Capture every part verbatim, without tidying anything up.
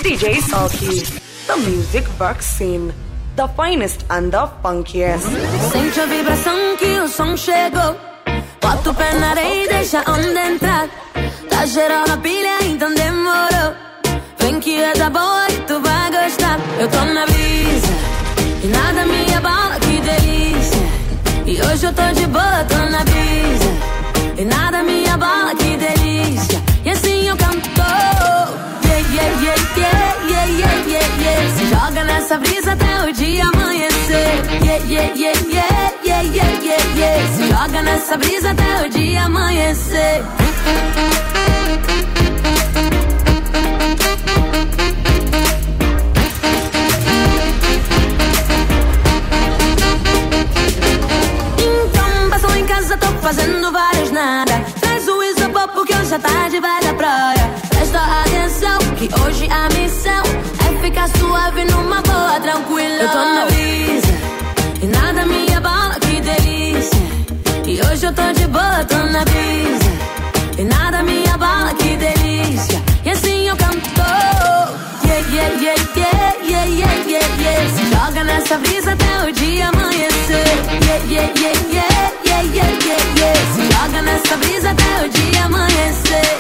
D J Sulky, the music vaccine, the finest and the funkiest. Sente a vibração que o som chegou. Bota o pé na areia e deixa a onda entrar. Tá geral na pilha, então demorou. Vem que é da boa e tu vai gostar. Eu tô na brisa e nada me abala, que delícia. E hoje eu tô de boa, tô na brisa e nada me abala, que delícia. E assim eu canto. Yeah, yeah, yeah, yeah, yeah, yeah, yeah, yeah. Se joga nessa brisa até o dia amanhecer. Yeah, yeah, yeah, yeah, yeah, yeah, yeah, yeah. Se joga nessa brisa até o dia amanhecer. Então passou em casa, tô fazendo vários nada. Traz o isopor porque hoje a tarde vai da praia. Presta atenção que hoje a missão é ficar suave numa boa, tranquila. Eu tô na brisa e nada me abala, que delícia. E hoje eu tô de boa, tô na brisa e nada me abala, que delícia. E assim eu canto. Yeah, yeah, yeah, yeah, yeah, yeah, yeah, yeah. Se joga nessa brisa até o dia amanhecer. Yeah, yeah, yeah, yeah, yeah, yeah, yeah, yeah. Se joga nessa brisa até o dia amanhecer.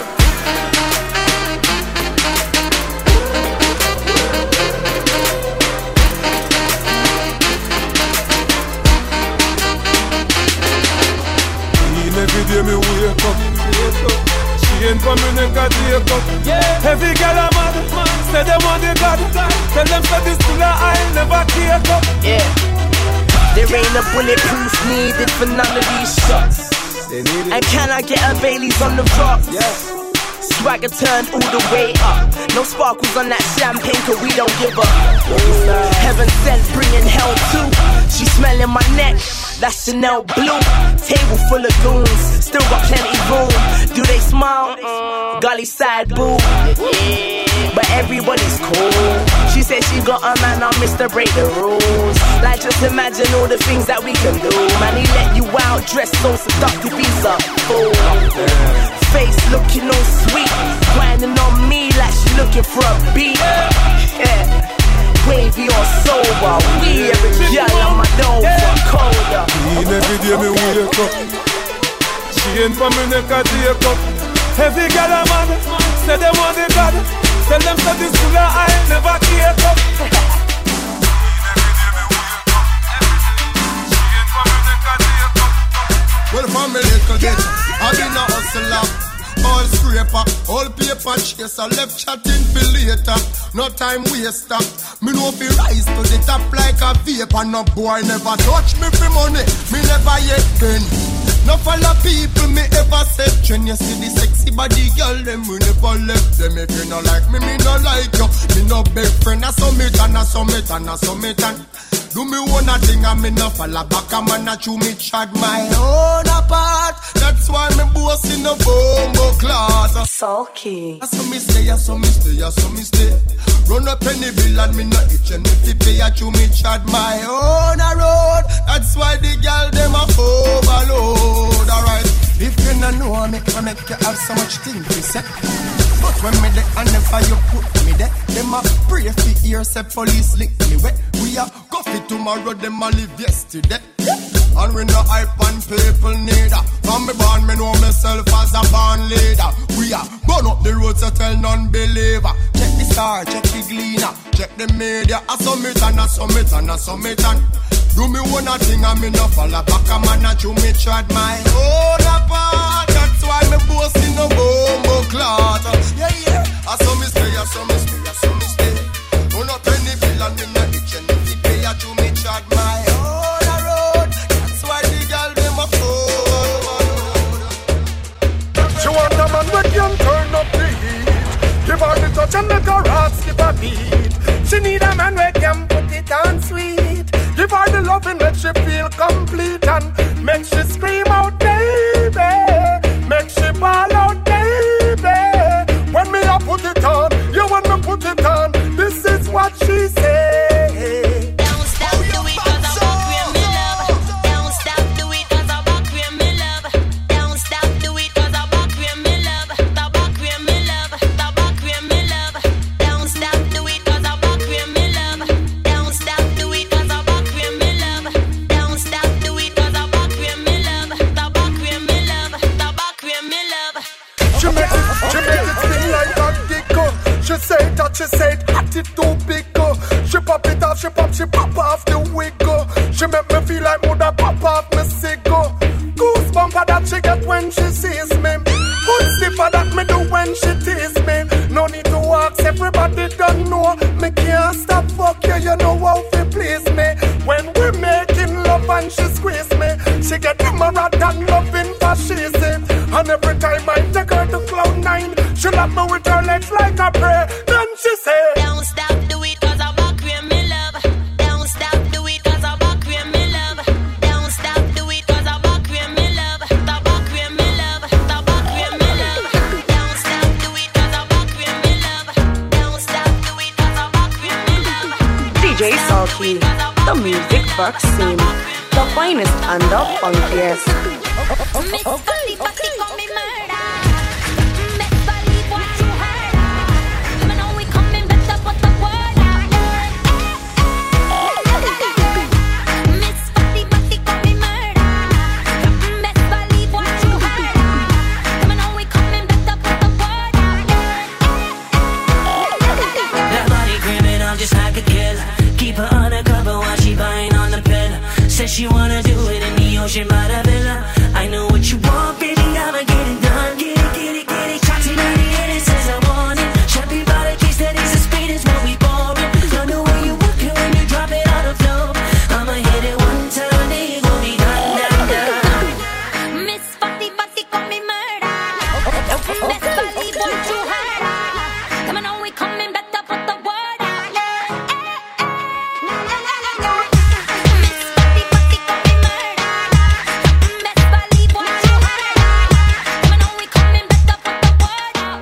Every day me wake up, she ain't for me neck a take up. Yeah. Every girl I'm mad, say them want the God. Tell them say this till I never take up. Yeah, there ain't a bulletproof needed for none of these shots. And can I get a Bailey's on the rocks? Yeah. Swagger turned all the way up. No sparkles on that champagne, cause we don't give up. Heaven sent, bringing hell too. She smelling my neck, that's Chanel blue. Table full of goons, still got plenty room. Do they smile? Mm, golly side boo. But everybody's cool. She said she got a man on Mister Break the Rules. Like just imagine all the things that we can do. Man, he let you out, dressed so seductive, he's a fool. Face looking all sweet, grinding on me like she looking for a beat. Yeah. Wavy or sober, we every girl on my door for colder. Clean every day me wake up, she ain't for me neck a take up. Every girl I'm mad, say them want the God. Tell them say this till I never take up. Well, from me little get, I been a hustler. All scraper, all paper chaser, left chatting for later. No time waster. Me know fi rise to the top like a vapor. No boy never touch me for money. Me never yet been. No follow people me ever said. When you see the sexy body girl, them we never left them. If you no like me, me no like you. Me no big friend, I summit and I summit and I summit and. Do me one a thing and me no follow back a man a chew me chad my own apart. That's why me boss in the bombo class. Sulky. I saw me stay, I saw me stay, I saw me stay. Run up any bill and me no itch and if you pay a chew me chad my own a road. That's why the girl them a overload. Alright, if you no know me, I make you have so much things to say. But when me there and never you put me there, them a pray for ears, say police link me wet. We a coffee tomorrow, them a live yesterday. And we no hype and people need a. From me born, me know myself as a born leader. We a burn up the road to tell non-believer. Check the star, check the gleaner, check the media. I summit and I summit and I summit and. Do me one a thing and me no follow back a man a chew me trad my own apart. That's why me boast in no bombo clot. Yeah, yeah. I saw me stay, I saw me stay, I saw me stay. Run up any bill and me no itch and if you pay a chew me trad my own a road. That's why the girl them a fold. She want a man when you turn up the heat. Give her the touch and make her heart skip a beat. She need a man where can put it on sweet. Give her the loving, make she feel complete and make she scream out, baby. Make she ball out, baby. When me a put it on, you want me put it on. This is what she say. Don't stop, do it 'cause I walk with me love. Don't stop, do it 'cause I walk with me love. Don't stop, do it 'cause I walk with me love. The walk with me love. The walk with me love. Don't stop, do She love me with her legs like a prayer. Then she say, don't stop, do it cause I'm back with me love. Don't stop, do it cause I'm back with me love. Don't stop, do it cause I'm back with me love. The back with me love, the back with me love. Don't stop, do it cause I'm back with me love. Don't stop, do it cause I'm back with me love. D J Sulky, the music box scene, the finest and the funkiest. Miss Fatty Fatty call me murder. Best believe what you heard. I know we coming better, put the word out. Miss Fatty Fatty call me murder. Best believe what you heard. I know we coming better, put the word out. That body criminal just like a killer. Keep her undercover while she buying on the pillar. Says she wanna do it in the ocean by the villa. I know what you want, baby, I'ma get it done. Get it, get it, get it. Shots in ninety-eight, it says I want it. Champagne by the case, that is the speed, is what we boring. Don't know where you walk it when you drop it on the floor. I'ma hit it one time, then you gon' be done, done, done. Miss Fatty Fatty call me murder. Best believe what you heard. Come on, know we coming better, put the word out. Miss Fatty Fatty call me murder. Best believe what you heard. Come on, know we coming better, put the word out.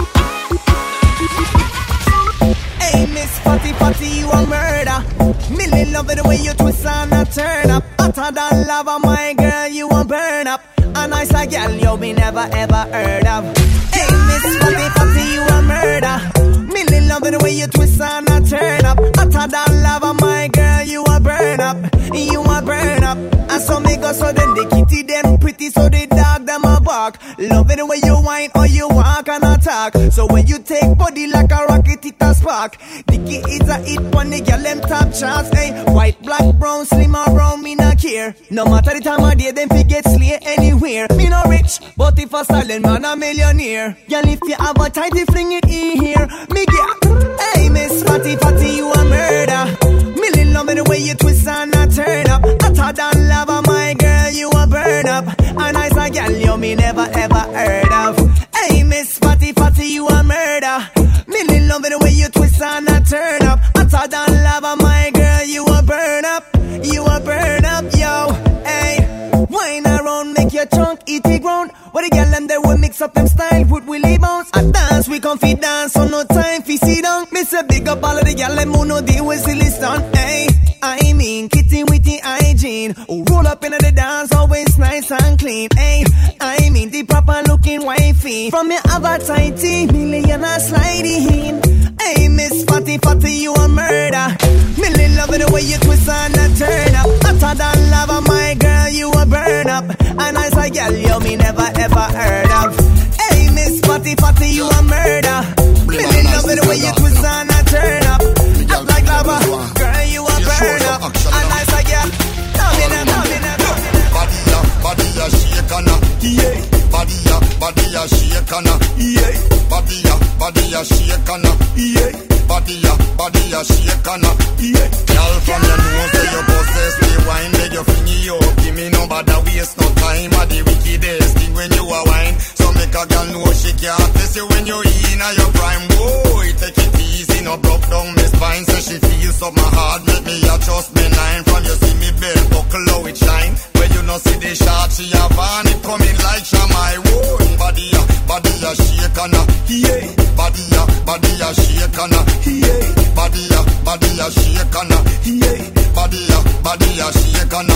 Hey, Miss Fatty Fatty, you a murder. Millie love it the way you twist and a turn up. Hotter than lava, my girl, you a burn up. A nice a girl you be never ever heard of. Hey, Miss Fatty Fatty, you a murder. Millie love it the way you twist and a turn up. Hotter than lava, my girl, you a burn up. You a burn up. And so me go so then the kitty them pretty, so the dog them a bark. Love it the way you whine or you walk and attack. So when you take body like a rocket, it a spark. Dicky is a hit on the girl them top charts. Hey, white, black, brown, slim or brown, me not care. No matter the time of day, them fi get slay anywhere. Me no rich, but if a silent man a millionaire. Girl, if you have a tighty, fling it in here. Me get, hey, Miss Fatty Fatty, you a murder. Millie love me the way you twist and a turn up. Hotter than lava, my girl, you a burn up. A nice a girl you me never ever heard of. Hey, Miss Fatty Fatty, you a murder. Millie love me the way you twist and a turn up. Hotter than lava, my girl, you a burn up. You a burn up, yo. Hey, wine around, make your trunk eat it ground. What the girl and they will mix up them style with Willie Bounce. A dance, we can fit dance, so no time fi sit down. Miss a big up all of the girl them who know deal with silly stunt. Hey, I mean kitty with the hygiene. Who roll up into the dance, always nice and clean. Hey, I mean the proper looking wifey. From your other tighty, million a sliding. Hey, Miss Fatty Fatty, you a murder. Millie love it the way you twist and a turn up. Hotter than lava, my girl, you a burn up. A nice a girl you me never ever heard of. Hey, Miss Fatty Fatty, you a murder. Millie love it the way you twist and a turn up. Act like lava, girl, you a burn up. A nice a girl, come in and come in and come in. Body ya, body ya, shake and yeah. Body ya, body ya, shake and yeah. Body ya, body ya, shake and yeah. Body ya, body ya, shake and yeah. Girl from your nose to your possess the wine, make your finger up. Give me no bother, waste no time. At the wickedest thing when you a wine. So make a girl know she can't test you when you're in a your prime. Boy, take it easy, no broke down my spine. So she feels up my heart, make me a trust me nine. From you see me bell buckle how it shine. When you no see the shot, she have on it coming like Shamai. Whoa, body ya, body ya, shake and yeah. Body ya, body ya, shake and yeah. Body ya, body ya, shake and yeah. Body ya, body ya, shake and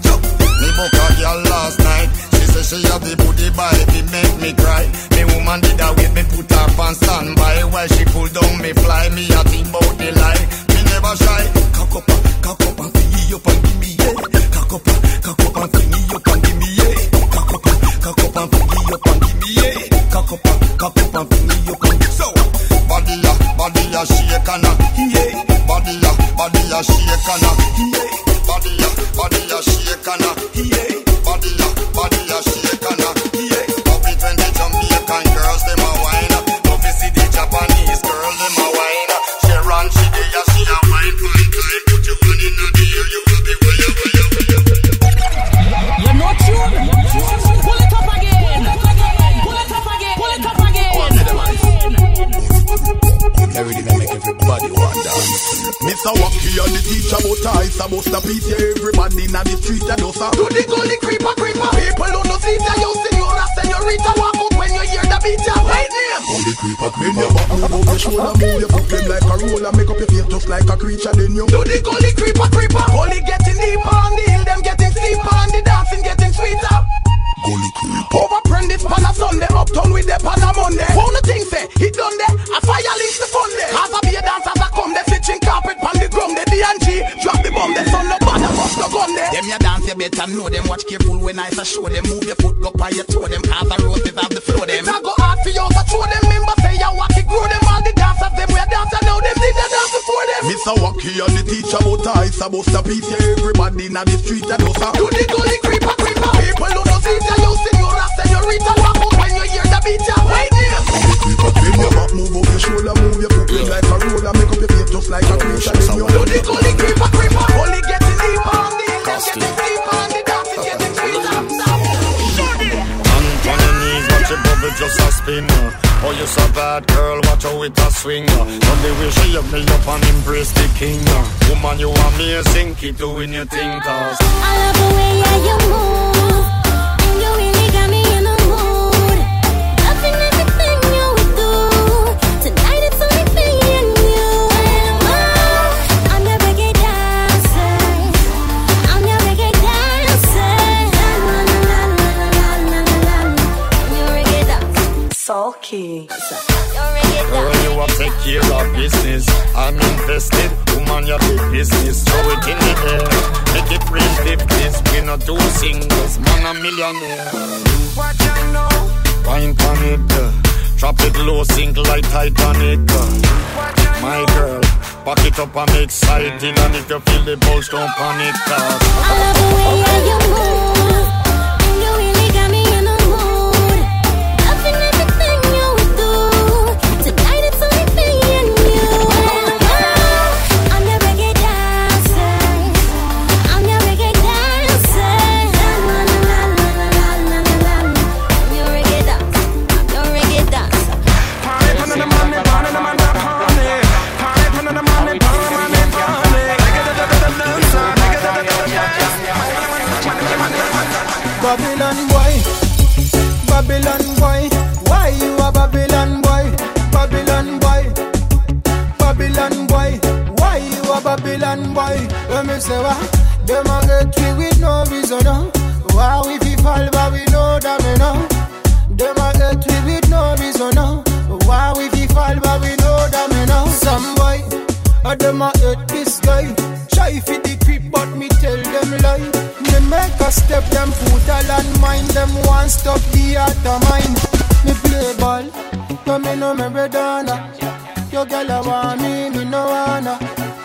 me book a girl last night. She say she have the booty by it make me cry. Me woman did that with me put her on standby. While she pull down me fly, me a think about the lie. Me never shy. Cock up, cock up and fling me up and give me yeah. Cock up, cock up and fling me up and give me yeah. Cock up, cock up and fling me up and give me yeah. Cock up, cock up and fling me up and so. Body ya, body ya shake and yeah. Body ya, body ya shake and yeah. Body ya, body ya shake and yeah. Body ya, body ya shake and yeah. Love it when the Jamaican girls them a wine. Love it see the Japanese girl them a wine. Sharon she dey ya she a wine fine time. Put you one in a deal you will be wire wire wire. You're not sure? Pull it up again. Pull it up again. Pull it up again. Pull it up again. the rhythm and make everybody want dance. Mister Wacky and the teacher, but I supposed to piece everybody in the street and dosa. Do the gully creeper creeper. People who no see ya, you senora, senorita, walk out when you hear the beat ya. Right name. Gully creeper creeper. Your back move up your shoulder, move your foot them like a roller, make up your face just like a creature. Then you do the gully creeper creeper. Gully getting deeper on the hill, them getting steeper on the dancing getting sweeter. Gully creeper. Over Prentice pan a Sunday, uptown with the pan a Monday. Wanna think say, it done there, a fire links the fun there. Cause I be a dancer that come, they switching carpet pan the ground, they D and G, drop the bomb, they son no bother, bust no gun there. Them ya dance, you better know them, watch careful when I say show them, move your foot, go by your toe them, cause the roses have the flow them. It's a go hard for you, but show them, member say ya wacky, grow them, all the dancers, them we a dancer now, them did the dance before them. Mister Wacky and the teacher, but I supposed to piece everybody in the street and dosa. Do the gully creeper creeper. People who no see ya, you senora, senorita, walk out when you hear the beat ya. Right name. Bend your back, move up your shoulder, move your foot them like a roller, make up your face just like a creature. Then you do the gully creeper creeper. Only getting deeper on the hill, getting deeper on the dancing, getting sweeter. On your knees, watch your bubble just a spin. Oh, you so bad, girl, watch how it a swing. Don't they wish you me up and embrace the king. Woman, you amazing, keep doing your thing, cause I love the way yeah, you move. And you really got me in the mood. Loving everything you do. Tonight it's only me and you. I'm your reggae dancer. I'm your reggae dancer. I'm your reggae dancer. Sulky. girl, you a take care of business. I'm invested, woman, you big business. Throw it in the air, make it real fifties. We not do singles, man a millionaire. Watch out now. Wine on it, uh, drop it low, sink like Titanic. Uh, my girl, back it up and make exciting. And if you feel the pulse, don't panic. Uh. I love the way yeah, you move. And you really got me in the mood. Loving everything you do. Tonight it's only me and you. I'm your reggae dancer. I'm your reggae dancer. I'm your reggae dancer. I'm your reggae dancer. Party on the money, party on the money, party. Party on the money, party on the money. Babylon boy, Babylon boy, why you a Babylon boy? Babylon boy, Babylon boy, why you a Babylon boy? Let me say what? Them a get free with no reason, no. Wow, if you fall, but we know that we know. Them a get free with no reason, no. Wow, if you fall, but we know that we know. Some boy, a them a hate this guy. Try for the creep, but me tell them lie. Me make a step, them foot a land mine. Them one stop the other mine. Me play ball, no me no me redana. Your girl a want me, me no wanna.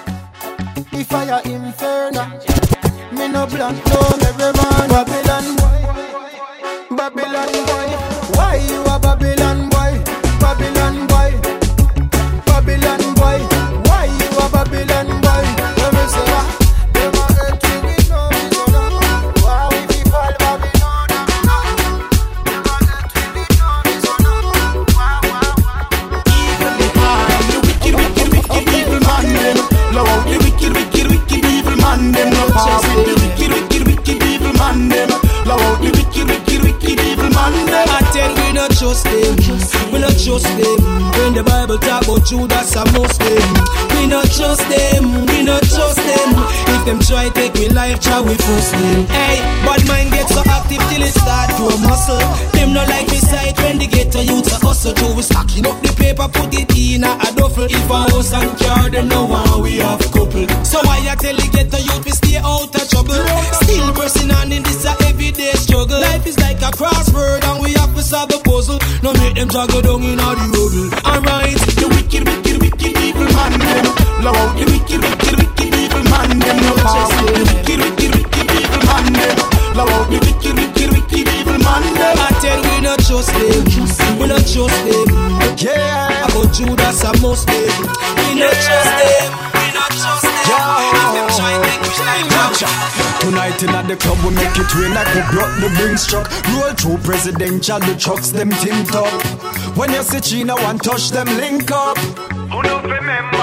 If I a inferno, me no blank, no me reman. Babylon boy, Babylon boy, why you a Babylon boy? Babylon boy, Babylon boy, why you a Babylon boy? Let me say that. Them a hate you with no reason, no. Why we be fall, but we know that we know. Them a hate you with no reason, no. Wow, wow, wow. Evil behind the wicked, wicked, wicked evil man them. Love out the wicked, wicked, wicked evil man them. No power with the wicked, wicked, wicked evil man them. Love out the wicked, wicked, wicked evil man them. I tell we not trust them, we not trust them. When the Bible talk about Judas and Muslim, we not trust them, we not trust them. If them try take we life, try we force them. Hey, bad mind get so active till it start to a muscle. Them not like me sight when they get to youth a hustle. So we stacking up the paper, put it in a duffel. If a house and car, them know how we have couple. So why I tell you get to youth, we stay out of trouble. Still pressing on in this a everyday struggle. Life is like a crossword and we have to solve the puzzle. No make them juggle down in all the rubble. Alright, the wicked, wicked, wicked evil man them. Love out the wicked, wicked, wicked evil man them. No power with the wicked, wicked, wicked evil man them. Love out the wicked, wicked, wicked evil man them. I tell we not trust them, we not trust them. Yeah, about Judas and Muslim, we not trust them, we not trust them. If them try to make us like tonight in at the club we make it rain like we brought the ring struck. Roll through presidential, the trucks them tint up. When you see China one touch them link up. who don't remember?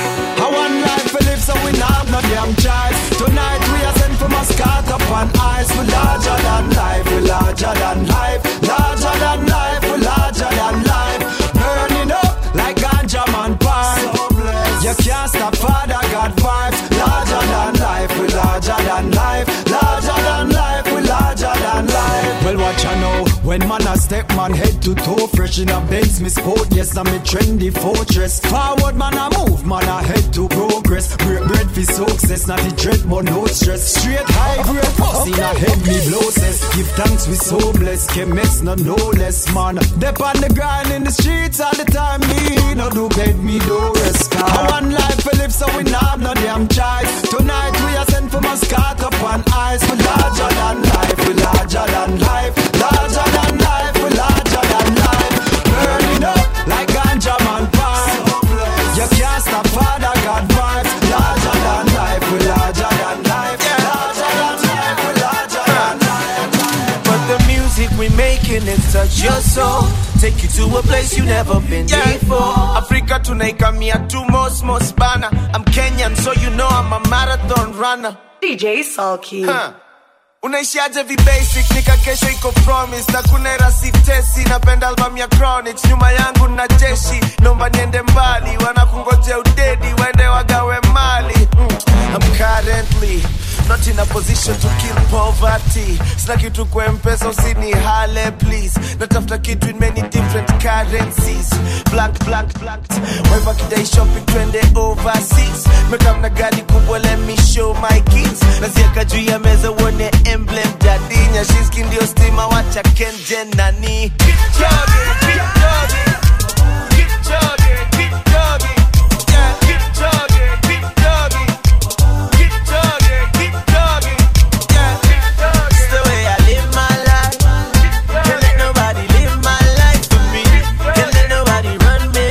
I want life to live, so we not have no damn choice. Tonight we are sent from Muscat upon ice. We larger than life, we larger than life, larger than life, we larger than life. Burning up like ganja man pine. You can't stop Father God vibes. Larger than life, we larger than life, larger than life, we larger than life. Well, watch I know when man a step man head to toe, fresh in a Benz, me sport, yes I'm a trendy fortress. Forward man a move, man a head to progress. Break bread for success, not the dread but no stress. Straight high grade pussy, not head me blow says. Give thanks we so blessed, can mess no no less man. Dep on the grind in the streets all the time, me no do bed, me do rest. I want life to live, so we not have no damn choice. Tonight we are sent from Muscat upon ice. We larger than life, we larger than life, larger than life, we larger than life. Burning up like ganja man pine. You can't stop Father God vibes. Larger than life, we larger than life, larger than life, we larger than life. But the music we making it touch your soul, take you to a place you never been yeah. before. Africa tunaika mia tu most most bana. I'm Kenyan, so you know I'm a marathon runner. D J Sulky. Huh. Unaishiaje vi basic, nika kesho iko promise. Na kuna era sitesi, napenda album ya Chronics. Nyuma yangu na jeshi, nomba niende mbali. Wana kungoje udedi, wende wagawe mali. mm. I'm currently not in a position to kill poverty. Sina kitu kwa mpesa usini hale please. Natafuta kitu in many different currencies. Blank, blank, blank. Waiva kidai shopping twende overseas. Mekam na gari kubwa, let me show my kids. Naziaka juu ya meza uone emblem jadinya. Shinski ndio stima, wacha kenje nani. Keep jogging, keep jogging. Keep jogging, keep jogging. Yeah, keep jogging, keep jogging. Keep jogging, keep jogging. Yeah, keep jogging. It's the way I live my life. Can't let nobody live my life for me. Can't let nobody run me.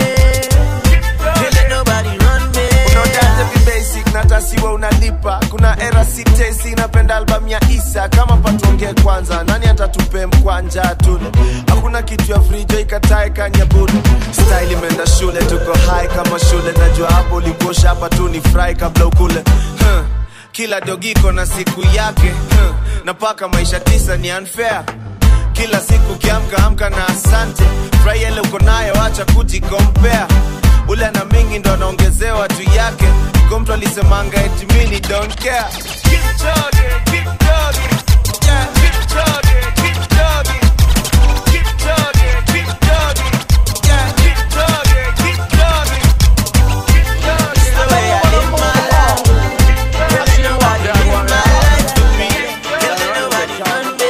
Can't let nobody run me. Unaodaje vi basic, natasiwa unalipa. Kuna era sitesi, napenda album ya Isa. Kama patonge kwanza, nani atatupe mkwanja tule. Hakuna kitu ya frijo ikatae kanyabudu. Style imeenda shule, tuko high kama shule. Najua hapo ulikosha, hapa tu ni fry kabla ukule. huh. Kila dogiko na siku yake. huh. Napaka maisha tisa ni unfair. Kila siku kiamka amka na asante. Fry ele uko nayo, acha kujikompare. Ule na mingi ndo anaongezewa juu yake. Kwa mtu alisemanga eti mini don't care. Keep jogging, keep jogging. Yeah, keep jogging, keep jogging. Keep jogging, keep jogging. Yeah, keep jogging, keep jogging. Keep jogging. It's the way I live my life. Can't let nobody live my life for me. Can't let nobody run me.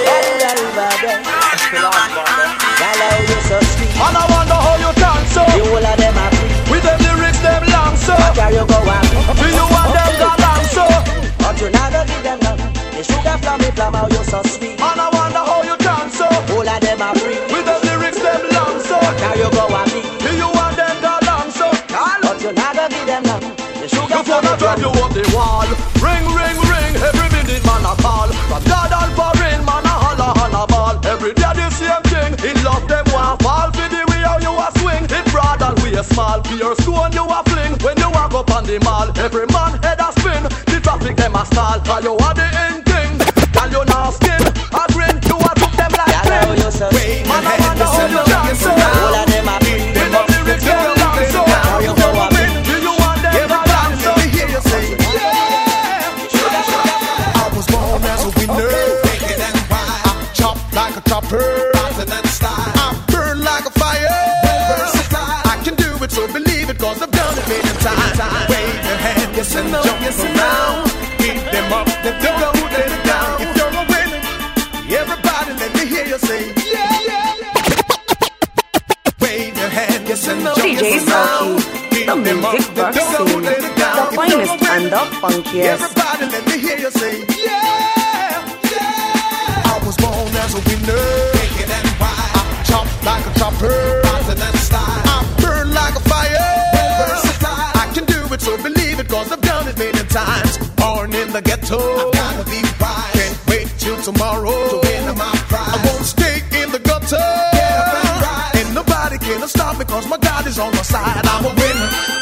And I wonder how you dance so. You all of them are free. With them lyrics them long so. Where you go on? Do you want them that long so? But you never give them none. They sugar from me from how you so sweet. And I wonder how you dance so. All of them are free. With them lyrics them long so. Where you go on? Do you want them that long so? But you never give them none. They sugar Before from me I drive you up the wall. Ring, ring, ring. Every minute man a call. From God and foreign man a holla holla ball. Every day the same thing. In love them want fall. For the way how you a swing. It broad and we a small. Pure stone you a fling. When you walk up on the mall. Every man head a spin. The traffic them a stall. Cause you are the end thing. And you not skin. A grin. You a took them like yeah, pen. Wait, man I wonder how you dance. all of them are free. With the lyrics them long so. Where you go on? Do you want them that long so? Hear you say, yeah. I was born as a winner. Wicked and wild. I chop like a chopper. Rotten and style. I burn like a fire. Versatile. I can do it, so believe it, cause I've done it many times. Wave your hand, yes and jump yes around. Keep them up, let them go, let it down. If you're a winner, everybody let me hear you say, yeah, yeah, yeah. Wave your hand, yes and jump D J yes around. Sulky, the music box scene, the finest and the funkiest. Everybody let me hear you say, yeah, yeah. I was born as a winner. Wicked and wild. I chop like a chopper. Rotten and style. I burn like a fire. Versatile. I can do it, so believe it, cause I've done it many times. Born in the ghetto. I gotta be wise. Can't wait till tomorrow to win my prize. I won't stay in the gutter. Yeah, and nobody can stop me, cause my God is on my side. I'm a winner.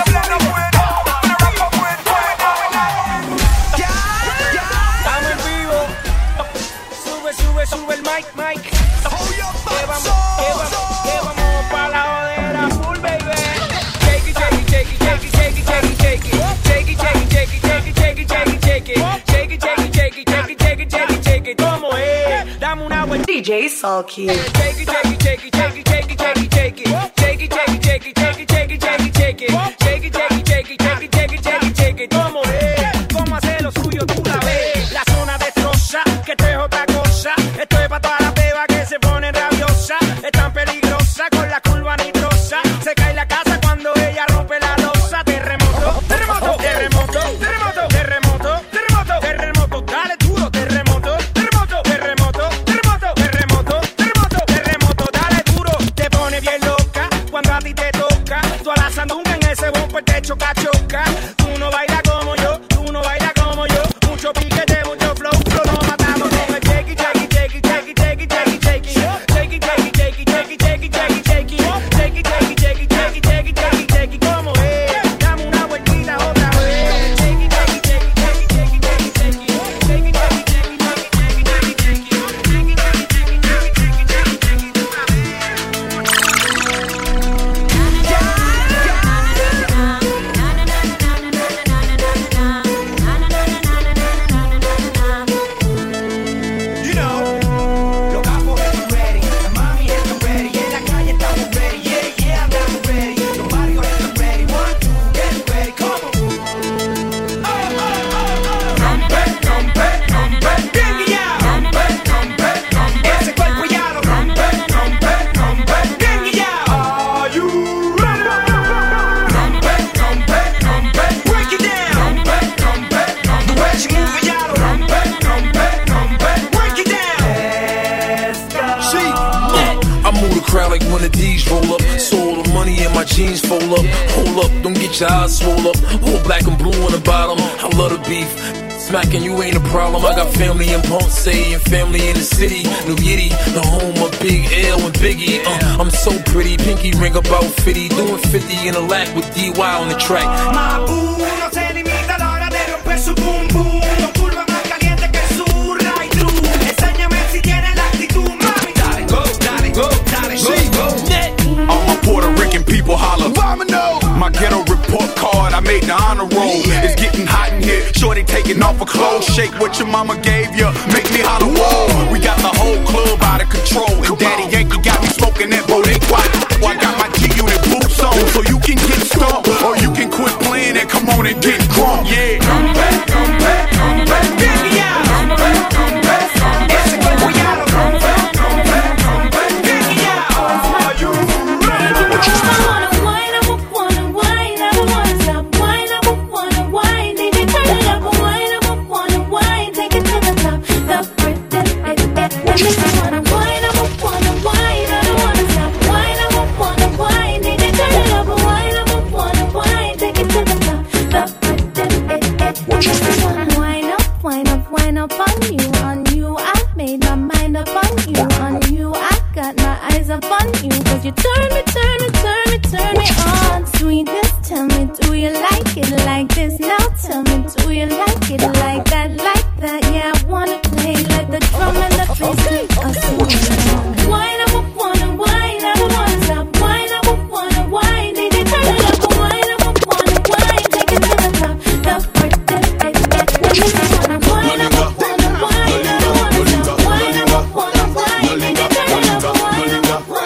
Sube el mic, mic. Que vamos, que vamos, que vamos pa' la jodera full, baby. Shake it, shake it, shake it, shake it, shake it, shake it, shake it. Shake it, shake it, shake it, shake it, shake it, shake it, shake it. Shake it, shake it, shake it, shake it, shake it, shake it, shake it. ¿Cómo es? Dame una vuelta. D J Sulky. Shake it, shake it, shake it, shake it, shake it, shake it, shake it. Shake it, shake it, shake it, shake it, shake it, shake it, shake it. Shake it, shake it, shake it, shake it, shake it, shake it, shake it. ¿Cómo es? ¿Cómo hacer lo suyo? Tú la ves. La zona destroza, que esto es otra cosa. Esto es pa' toda la beba que se pone rabiosa. Es tan peligrosa con la curva nitrosa. Se cae la casa cuando ella rompe la losa. Terremoto, terremoto, terremoto, terremoto, terremoto, terremoto, terremoto, dale duro, terremoto, terremoto, terremoto, terremoto, terremoto, terremoto, terremoto, dale duro. Te pone bien loca cuando a ti te toca. Tú a la sandunga en ese bumper te choca, choca. Tú no bailas como yo, tú no bailas como yo. Mucho piquete, mucho flow, flow, nos matamos con el shake it, shake it, shake it, shake it, shake it, shake it, shake it. Shake it, shake it, shake it, shake it, shake it, shake it, shake it. Shake it, shake it, shake it, shake it, shake it, shake it, shake it. ¿Cómo es? Dame una vueltita otra vez. Shake it, shake it, shake it, shake it, shake it, shake it, shake it. Shake it, shake it, shake it, shake it, shake it, shake it, shake it. Shake it, shake it, shake it, shake it, shake it, shake it, otra vez. up, hold up, don't get your eyes swole up. All black and blue on the bottom. I love the beef. Smacking you ain't a problem. I got family in Ponce and family in the city. New Yiddy, the home of Big L and Biggie. Uh, I'm so pretty, pinky ring about fifty. Doing fifty in a lap with D Y on the track. Ma boo, no se limita a la hora de romper su boom boom. Con curva más caliente que su right through. Enséñame si tiene la actitud, mami. Dale, go, dale, go, dale, go, go. All my Puerto Rican people holler. My ghetto report card, I made the honor roll. It's getting hot in here. Shorty taking off her clothes. Shake what your mama gave you. Make me holler, whoa. We got the whole club out of control. And Daddy Yankee got me smoking that Boricua. I got my G-Unit boots on. So you can get stumped. Or you can quit playing and come on and get crunk. Yeah. Come back, come back, come back. Biggie out. Come back, come back, come back. Ese cuerpo ya lo come back, come back, come back. Biggie out. Are you ready? What you want? You turn me, turn me, turn me, turn me on. Sweetness, tell me, do you like it like this? Now tell me, do you like it like that, like that? Yeah, I wanna play like the drum and the bass. Wine, I wanna wine, I don't wanna stop. Wine, I wanna wine, they they turn it up. Wine, I wanna wine, take it to the top. The birthday, eh, eh, let me see wanna wine, I wanna wine, I don't wanna stop. Wine, I wanna wine, they they turn it up. Wine, I wanna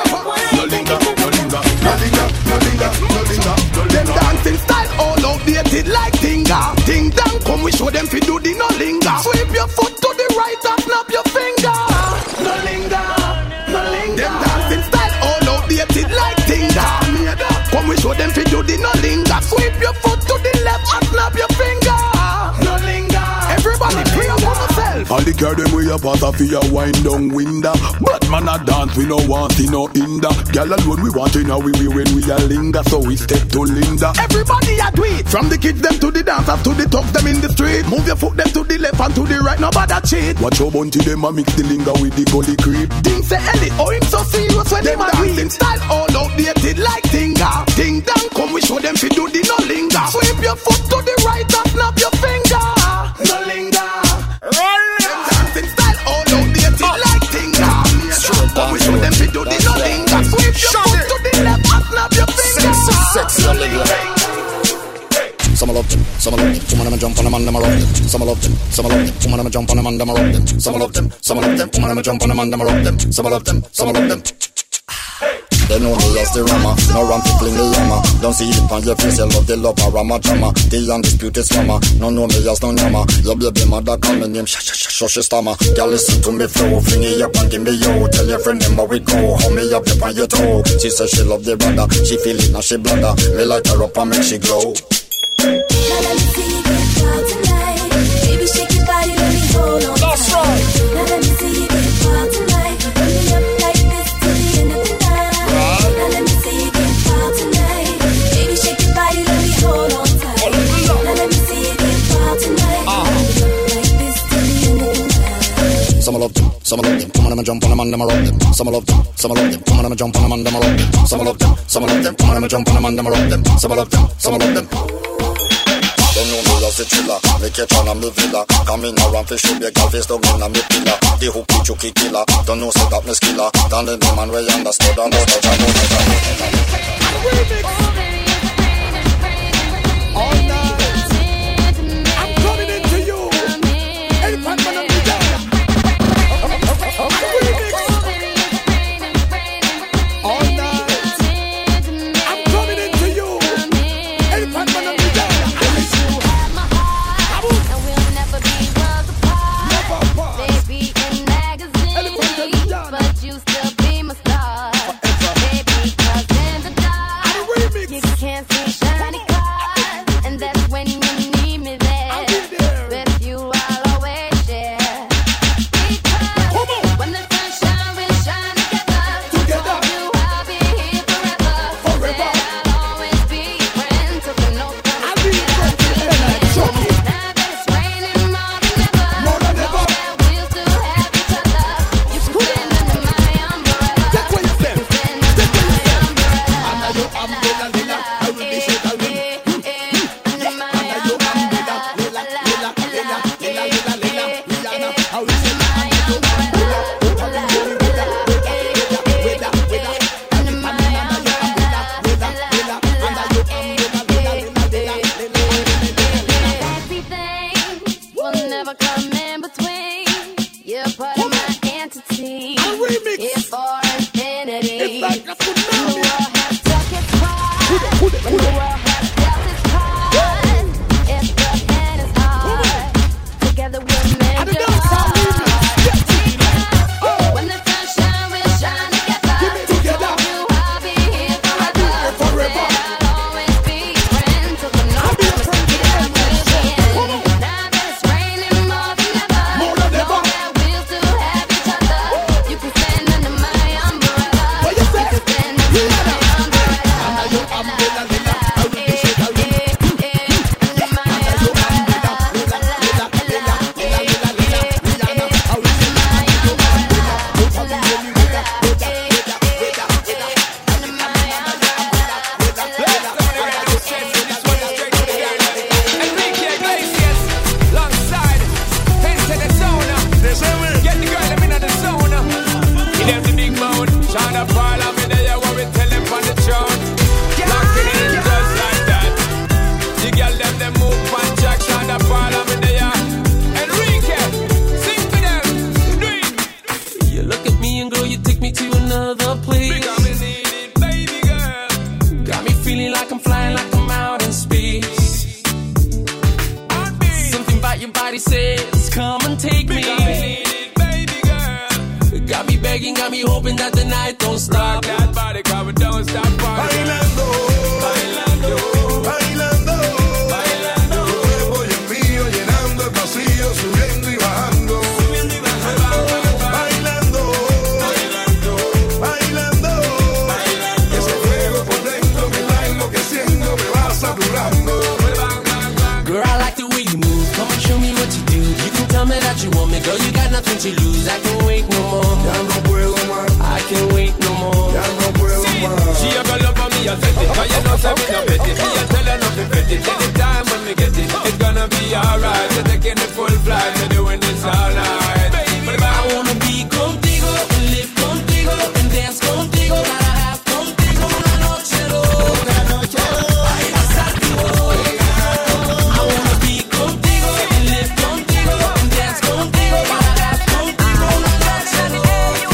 Them dancing style all outdated like Tinga. Ding dong, come we show them fi do the no linger. Sweep your foot to the right and snap your finger. No linger, no linger. Them dancing style all outdated like Tinga. Come we show them fi do the no linger. Sweep your foot to the left and snap your finger. No linger. Everybody pray up on yourself. All the girl them way up out of your wind down window. But man a dance we no want see no hinder. Girl alone we want to know we we when we a linger. So we step to Linda. Everybody a do it. From the kids them to the dancers to the thugs them in the street. Move your foot them to the left and to the right. Nobody cheat. Watch your bunty them a mix the linger with the gully creep. Ding say Ellie, oh him so serious when them a dancing style all outdated like Tinga. Ding dong come we show them fi do the no linger. Sweep your foot to the right and snap your finger. No linger. Them dancing style all outdated like Tinga. Come we show them fi do the no linger. Sweep your foot to the left and snap your finger. Sexy, sexy, some love them, some love them, some of them jump on them and them around them. Some love them, some love them, some of them jump on them and them around them. Some love them, some love them, some of them jump on them and them around them. Some love them, some love them. They know me as the rama, no ram to fling the llama. Don't see it on your face, you love the love, a rama drama. The undisputed swammer, no know me as no yama. Your baby mother call me name, sh sh sh sh sh stammer. Girl listen to me flow, fling it up and give me yo. Tell your friend them how we go, hold me up on your toe. She says she love the brother, she feel it now she bladder. Me light her up and make she glow. Now let me see you get wild tonight. Baby, shake your body, let me hold on tight. Now let me see you get wild tonight. Run me up like this till the end of the night. Now let me see you get wild tonight. Baby, shake your body, let me hold on tight. Now let me see you get wild tonight. Run me up like this till the end of the night. Some love them, some love them, come on them jump on them and them around them. Some love them, some love them, come on them jump on them and them around them. Some love them, some love them, come on them jump on them and them around them. Some love them, some love them. Don't know me as a thriller, me catch on a me villa. Coming around for show, be a girl face down in a me pillar. The hoopy chucky killer, don't know set up me skiller. Down the man where you understood and don't touch and don't touch and don't touch. All night, I'm coming into you. Elephant man of the day. All night, I'm coming into you. Elephant man of the day. But you still be my star, baby, 'cause in the dark, you can't see shiny cars, and that's when you need me there. With you I'll always share, because when the sun shines, we shine together. Together. For you I'll be here forever, forever. I'll always be When the world has dealt its cards, if the hand is hard, together we'll mend your heart. When the sun shines, we'll shine together. Together. You, I'll be here forever. forever. I'll always be your friend till the north will see that we'll be in. Now that it's raining more than ever, more than ever. Know that we'll still have each other. You can stand under my umbrella. What you say? You can stand under my umbrella. Under your umbrella, Lila, I will be so down. Under my Enrique Iglesias, alongside Pence the Zona. Get the girl, I'm in the zona. He them the big mouth, China Paul, I'm in there, what we tell them on the throne. Locking in just like that. The girl, them, them move on Jack, China Paul, I'm in there. Enrique, sing for them, do it. You look at me and girl, you take me to another place. Because me need it, baby girl. Got me feeling like I'm flying, like I'm out in space. Something about your body says, come and take me. Because me need it, baby girl. Got me begging, got me hoping that the night don't stop. Rock that body, cause we don't stop partying. Bailando, bailando, bailando, bailando. Tu cuerpo y el mío llenando el vacío, subiendo y bajando. Subiendo y bajando. Bailando, bailando, bailando, bailando. Ese fuego por dentro me va enloqueciendo, me va saturando. Girl, I like the way you move. Come and show me what you do. You can tell me that you want me, girl. You got nothing to lose. I can't wait no more. Ya no puedo más, I can't wait no more. ya no puedo más. She a go love for me, I said it. Cause you know say me no petty. Me a tell her nothing petty. Anytime when we get it, it's gonna be alright. We're taking the full flight, we're doing this all night. But I wanna be contigo, and live contigo, and dance contigo, gotta have contigo una noche loca, una noche loca. Ay, pasativo. I wanna be contigo, and live contigo, and dance contigo, gotta have contigo una noche loca.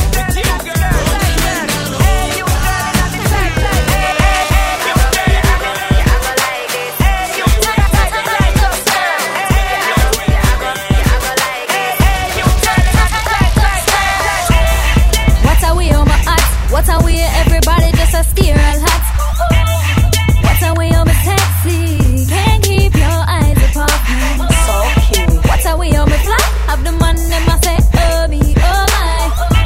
What are we on my ass? What are we? Everybody just a steer and hot. What are we on my taxi? Can't keep your eyes apart me. So cute. What are we on my fly? Have the man them I say, oh me, oh my.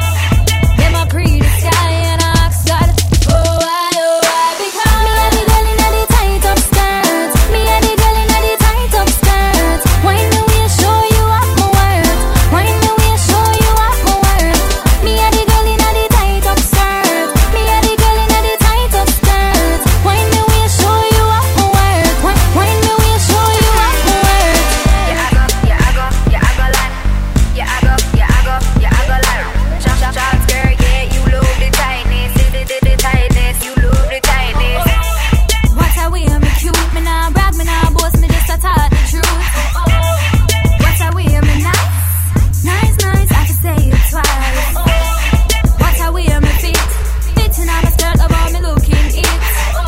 Them I pre the sky and I ask God, oh why, oh why? Because me and the girl inna the tight up skirts. Me and the girl inna the tight up skirts. Wine the way show you off my words. Wine the way show you off my words. Me and the girl inna the tight up skirts. Me and the girl inna the tight up skirts. Wine the way show you off my words. Wine, wine the way show you off my words. Yeah, I go, yeah, I go, yeah, I go like. Yeah, I go, yeah, I go, yeah, I go like. Short, short, short skirt, yeah, you love the tightness. The, the, the, the tightness, you love the tightness. What are we? I'm cute, me nah brag, me nah boast, me just a talk the truth. What are we? I'm nice, nice, nice. I can say it twice. What are we? I'm fit, fitting on my skirt about me looking it.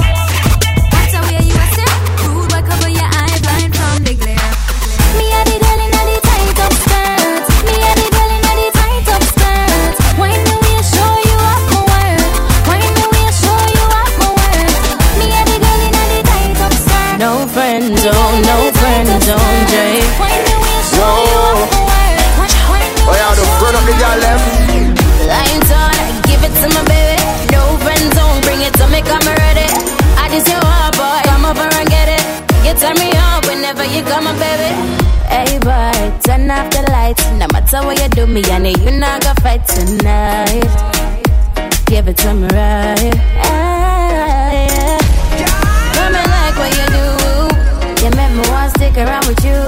What are we? You a say? Rude boy, cover your eye, blind from the glare. Me a the girl inna the tight up skirts. Me a the girl inna the tight up skirts. Wine the way show you off my words. Wine the way show you off my words. Me a the girl inna the tight up skirts. No friend zone, no friend zone, Jay. Wine the way show you off my words. Wine the Oh yeah, the front of the girl them. Lights on, give it to my baby. No friend zone, bring it to me, come ready. I just your heart, boy, come over and get it. You turn me on whenever you come, my baby. Hey boy, turn off the lights. No matter what you do, me I know you not gonna fight tonight. Give it to me right. Ah, yeah. Come and like what you do. You make me want to stick around with you.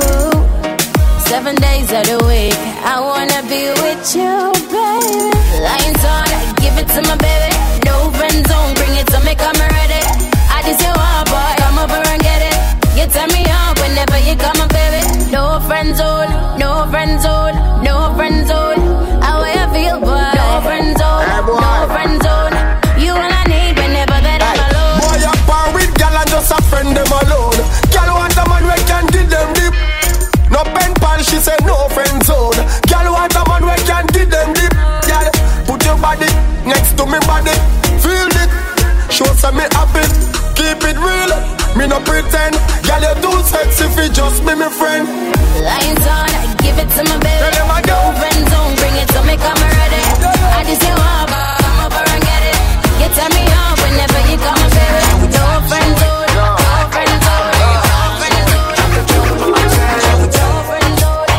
Seven days of the week, I wanna be with you, baby. Lights on, give it to my baby. No friend zone, bring it to me, come ready. I just your heart, boy, come over and get it. You turn me on whenever you come, my baby. No friend zone, no friend zone, no friend zone. How I feel, boy. No friend zone, no friend zone. You all I need whenever that I'm alone. Boy, up and with gal and just just a friend them alone. Girl want a man where can give them lip. No pen pal, she say no friend zone. Girl want a man where can give them lip. Girl, put your body next to me body. Feel it, show some me happy. Keep it real, me no pretend. Girl you too sexy fi just be my friend. Lions on, I give it to my baby. Tell them I go. No friend zone, bring it to me, come ready. I just say oh, come over and get it. You tell me off whenever you come, baby. No friend zone, no friend zone, no friend zone, no friend zone.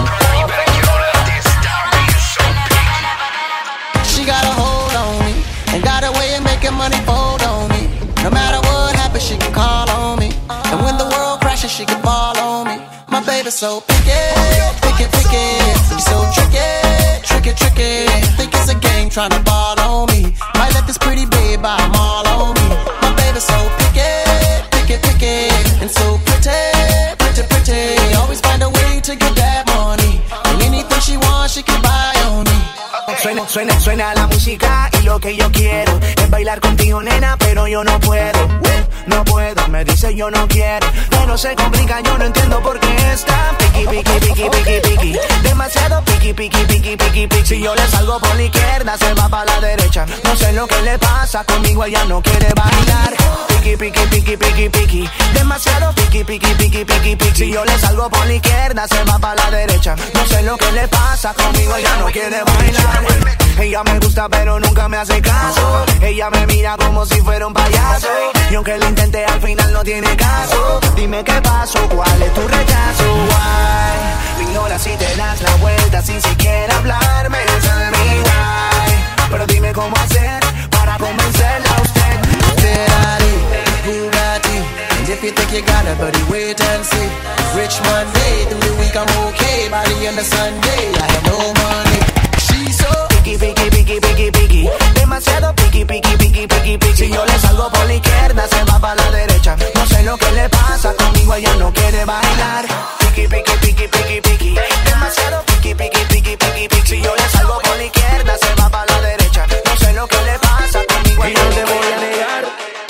She got a hold on me and got a way of making money fold on me. No matter what happens, she can call on me. And when the world crashes, she can fall on me. My baby's so picky, picky, picky. She's so tricky, tricky, tricky. Think it's a game trying to ball on me. Might let this pretty babe buy them all on me. My baby's so picky, picky, picky. And so pretty, pretty, pretty. Always find a way to get that money. And anything she wants, she can buy on me. Suena, suena, suena la música y lo que yo quiero es bailar contigo, nena, pero yo no puedo, no puedo, me dice yo no quiero, pero se complica, yo no entiendo por qué está piqui, piqui, piqui, piqui, piqui, demasiado piqui, piqui, piqui, piqui, piqui. Si yo le salgo por la izquierda, se va para la derecha, no sé lo que le pasa, conmigo ella no quiere bailar. Piqui, piqui, piqui, piqui, piqui, demasiado piqui, piqui, piqui, piqui, piqui. Si yo le salgo por la izquierda, se va para la derecha, no sé lo que le pasa, conmigo ella no quiere bailar. Ella me gusta pero nunca me hace caso. Ella me mira como si fuera un payaso. Y aunque lo intenté al final no tiene caso. Dime qué pasó, cuál es tu rechazo. Why? Me ignoras si te das la vuelta sin siquiera hablarme. Tell me why. Pero dime cómo hacer para convencerla a usted. Ferrari, Bugatti. And if you think you got it, buddy, wait and see. Rich Monday, through the week I'm okay. By the end of Sunday, I have no money. She's so piqui, piqui, piqui, piqui, piqui, demasiado piqui, piqui, piqui, piqui, piqui. Si yo le salgo por la izquierda, se va para la derecha. No sé lo que le pasa, conmigo ella no quiere bailar. Piqui, piqui, piqui, piqui, piqui, demasiado piqui, piqui, piqui, piqui, piqui. Si yo le salgo por la izquierda, se va para la derecha. No sé lo que le pasa, conmigo ella no te voy a negar.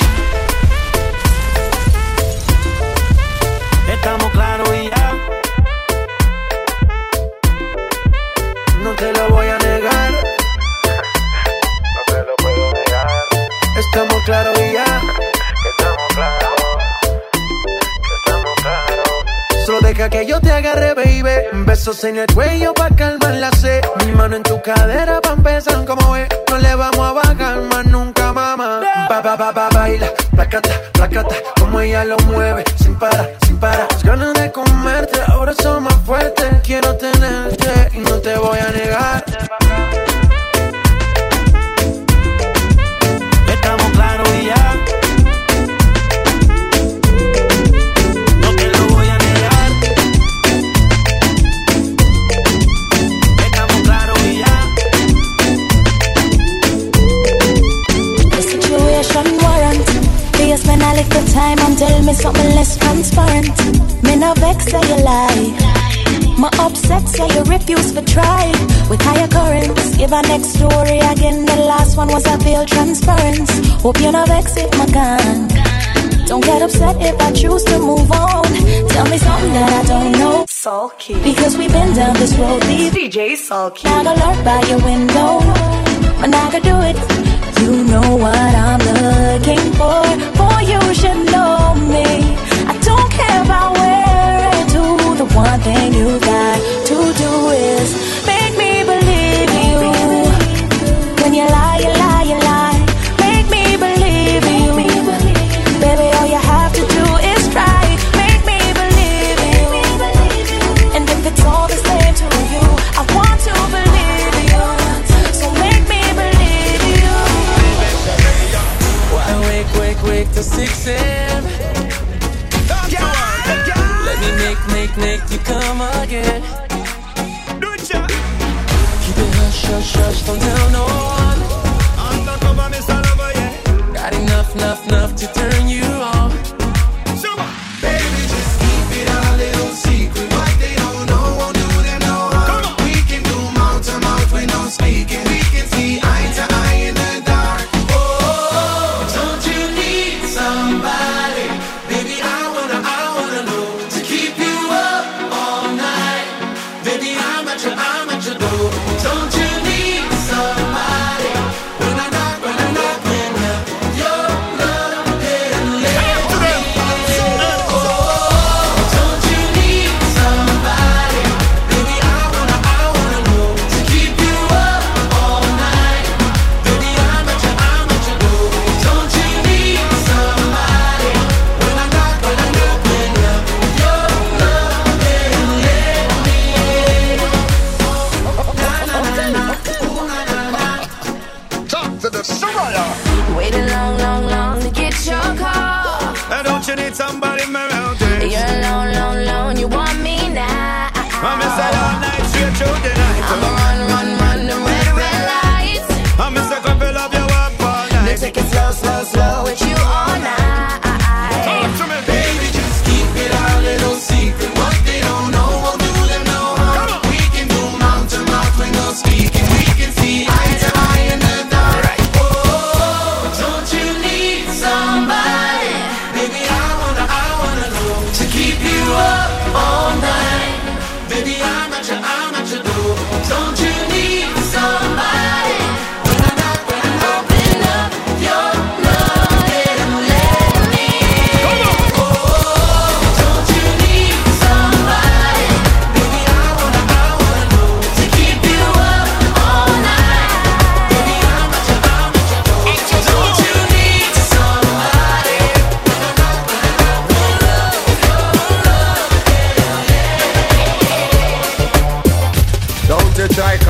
Estamos claros y ya. No te lo voy a negar. No te lo puedo negar. Estamos claros y ya. Estamos claros. Estamos claros. Solo deja que yo te agarre, baby. Besos en el cuello pa' calmar la sed. Mi mano en tu cadera pa' empezar como es. No le vamos a bajar más nunca, mamá. Pa, pa, pa, pa, baila, placata, placata. Como ella lo mueve, sin parar, sin parar. Las ganas de comerte, ahora son más fuertes. Quiero tenerte y no te voy a negar. Estamos claros y ya. No te lo voy a negar. Estamos claros y ya. The situation warrant. Please spend a little time and tell me something less transparent. Me no vex say you lie. My upset say you refuse to try. With higher currents, give a next story again. The last one was a veil transparent. Hope you no vex if my gun. Don't get upset if I choose to move on. Tell me something that I don't know. Sulky. Because we've been down this road. These D J Sulky. I go lurk by your window. And I could do it. You know what I'm looking for. Boy, you should know me. I don't care about where I do. The one thing you got to do is make me believe you. When you lie, you lie, you lie. Make me believe you. Baby, all you have to do is try. Make me believe you. And if it's all the same to you, I want to believe you. So make me believe you. Wake, wake, wake till six a.m. Let me make, make, make you come again. Keep it hush, hush, hush, don't tell no one. Got enough, enough, enough to turn you on. Baby, just keep it a little secret. What they don't know won't do them no harm. We can do mouth to mouth with no speaking. We can see eye to eye in the dark. Oh, don't you need somebody? Baby,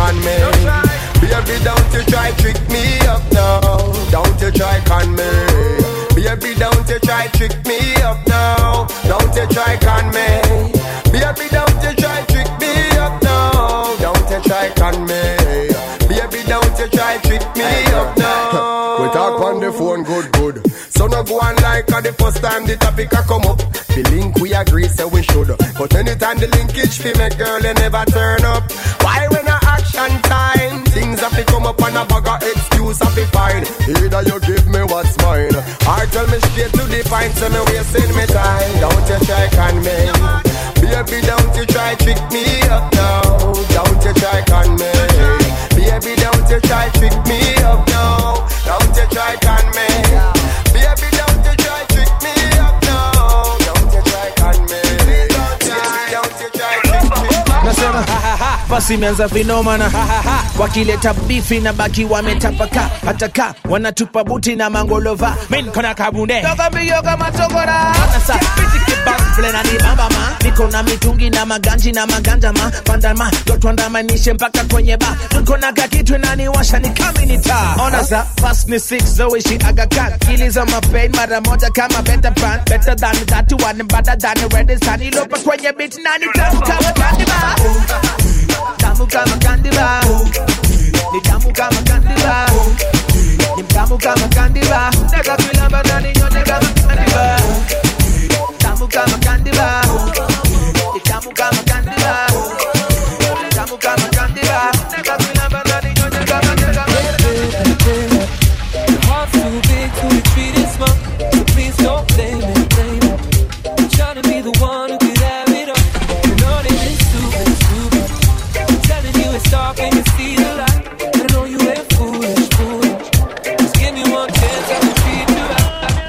con me. Baby, don't you try trick me up now. Don't you try con me. Baby, don't you try trick me up now. Don't you try con me. Baby, don't you try trick me up now. Don't you try con me. Baby, don't you try trick me up now. We talk on the phone good good. So no go on like at the first time the topic a come up. The link we agree say we should. But anytime the linkage fi make girl you never turn up. Why when a action time things have to come up and a bag of excuse have to find. Either you give me what's mine or tell me straight to the point so me wasting me time. Don't you try con me. Baby, don't you try trick me up now. Don't you try con me. Baby, don't you try trick me up now. Don't you try con me. Baby, don't you try trick me up now. Don't you try con me. Don't you try trick me. Nasema ha ha ha, basi imeanza vinomana ha ha ha. Wakileta bifi na baki wametapaka. Hata ka wanatupa buti na mangolova. Min kona kabunde toka mbio kama tokora. Nasa bitiki bambule na ni bamba ma. Niko na mitungi na maganji na maganja ma. Panda ma, dotwandamanishe mpaka kwenye ba. Niko na kakitu na niwasha ni kaminita. Ona za, pass ni six zoe shi aga kan. Kiliza mapain mara moja kama better pan. Better than that one, better than the red sun. Ilopa kwenye beat na ni tamu kama candy bar. Tamu kama candy bar. Ni tamu kama candy bar. Ni tamu kama candy bar. Neka kulamba na ni nyote kama candy bar. Tamu kama candy bar. Ni tamu kama candy bar. Ni tamu kama candy bar. Neka kulamba na ni nyote kama candy bar. Your heart's too big to be treated small, so please don't blame it, blame it. I'm trying to be the one who could have it all. You know that it's stupid, stupid. I'm telling you it's dark and you see the light. I know you ain't foolish, foolish. Just give me one chance, I will treat you right.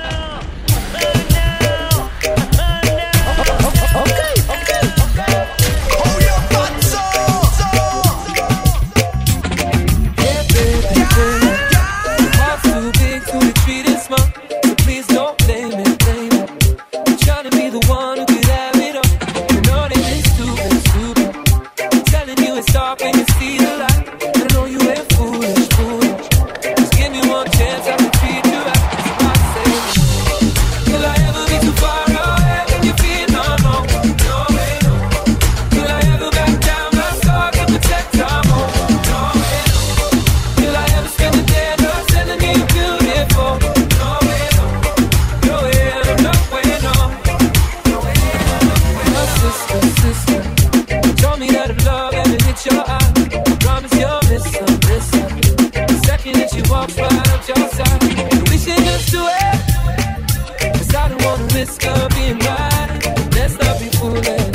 Okay, okay, okay. Hold your butt so, so. Yeah, baby, baby. Your heart's too big to be treated small, so please don't blame it, blame it. I'm trying to be the one who could have it all. You know that it's stupid, stupid. I'm telling you it's dark and you see the light. I know you ain't foolish, foolish. Just give me one chance, I will treat you right. So I say, will I ever be too far away when you feel no, no, no way, no. Will I ever back down my sword to protect our home? No way, no. Will I ever spend the day not telling you you're beautiful? No way, no. No way, no, no way, no. No way, no, no way. My sister, sister, told me that if love ever hit your eye, I promise you'll miss her, miss her. The second that she walks right up your side, we should just do it. Cause I don't wanna risk her being right. Let's not be foolish.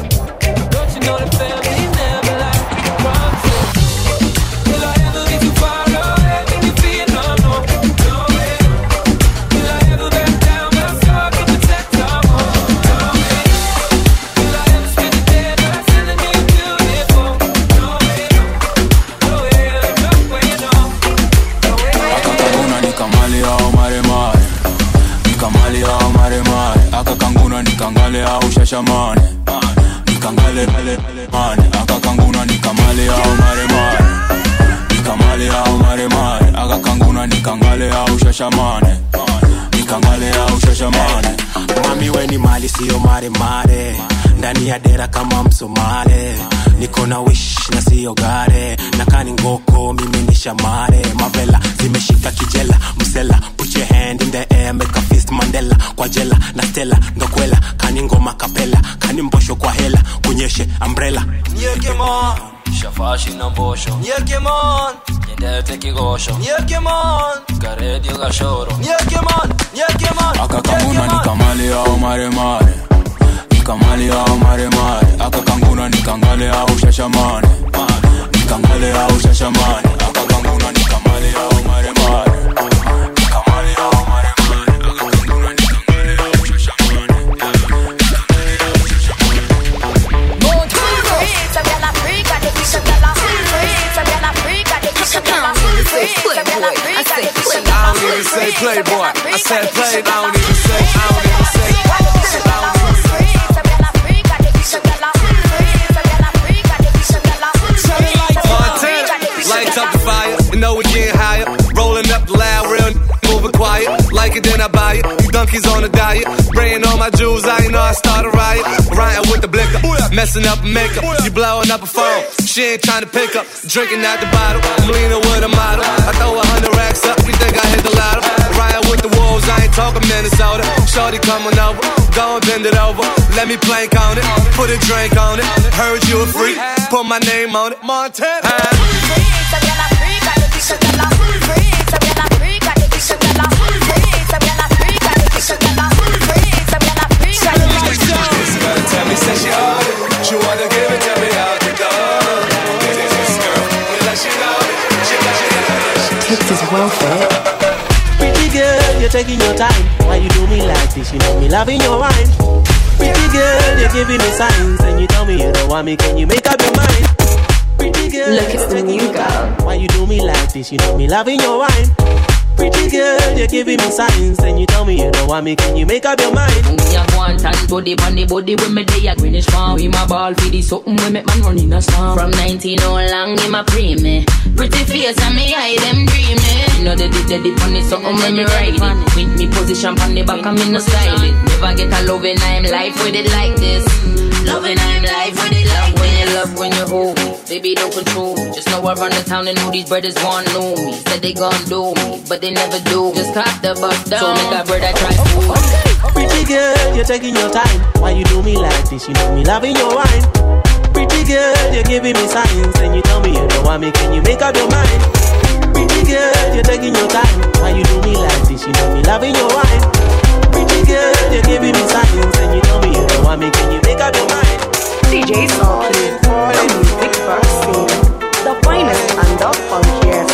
Don't you know that family never lie? Promises. Will I ever be too far away when you feel no, no, no way? Will I ever back down my sword to protect our home? No way. Will I ever spend the day not telling you you're beautiful? No way, no. No way, no way, no. No way. Akakanguna nikamali au maremare, nikamali au maremare. Akakanguna nikangale au shashamane, nikangale male mane. Akakanguna nikamali au maremare, nikamali au maremare. Akakanguna nikangale au shashamane, nikangale au shashamane. Mami we ni mali siyo mare mare. Ndani ya dera kama Msomale. Niko na wish na siyo gare. Nakani ngoko mimi ni shamare. Mavela zimeshika kijela. Msela put your hand in the air. Make a fist Mandela. Kwa jela na stella ndokwela. Kani ngoma kapela. Kani mbosho kwa hela. Kunyeshe umbrella. Nyekemon, Shafashi na mbosho, Nyekemon, nyendete kigosho, Nyekemon, karedio gashoro. Nyekemon, Nyekemon. Akakanguna nikamali au maremare, nikamali au maremare. Akakanguna nikangale au shashamane, nikangale au shashamane. Akakanguna nikamali au maremare, nikamali au maremare. Akakanguna nikangale au shashamane, nikangale au shashamane. I don't even say playboy. I said play. I don't even say. I don't even say. I don't even say. Montana. rules, I ain't know I started riot. Rioting with the blicker, messing up a makeup. You blowing up a phone, she ain't trying to pick up. Drinking out the bottle, I'm leaning with a model. I throw a hundred racks up, you think I hit the lotto? Riot with the wolves, I ain't talking Minnesota. Shorty coming over, go and bend it over. Let me plank on it, put a drink on it. Heard you a freak, put my name on it. Montana. Tell me, say she on it. She wanna give it to me out the door. This girl, we let she know it. She got it. Tips is well fed. Pretty girl, you're taking your time. Why you do me like this? You know me loving your wine. Pretty girl, you're giving me signs, and you tell me you don't want me. Can you make up your mind? Pretty girl, look at the new girl. Why you do me like this? You know me loving your wine. Pretty girl, you're giving me signs, and you tell me you don't want me. Can you make up your mind? Me a want and body, body, body when me day a Greenwich Farm. We my ball for the something we make man run in a storm. From nineteen all long, him a pre me. Pretty face and me eye them dreaming. You know they did the dip on it, something when me ride it. With me position on the back, I'm in no style it. Never get a loving, I'm life with it like this. Loving, I'm life with it like when you love, when you hold. Baby, don't control me. Just know I run the town and know these brothers want know me. Said they gon' do me, but they never do. Just cop the bus down. So make that brother try to. Okay. Pretty girl, you're taking your time. Why you do me like this? You know me loving your wine. Pretty girl, you're giving me signs, and you tell me you don't want me. Can you make up your mind? Pretty girl, you're taking your time. Why you do me like this? You know me loving your wine. Pretty girl, you're giving me signs, and you tell me you don't want me. Can you make up your mind? D J Salty, the music box scene, the finest and the funkiest.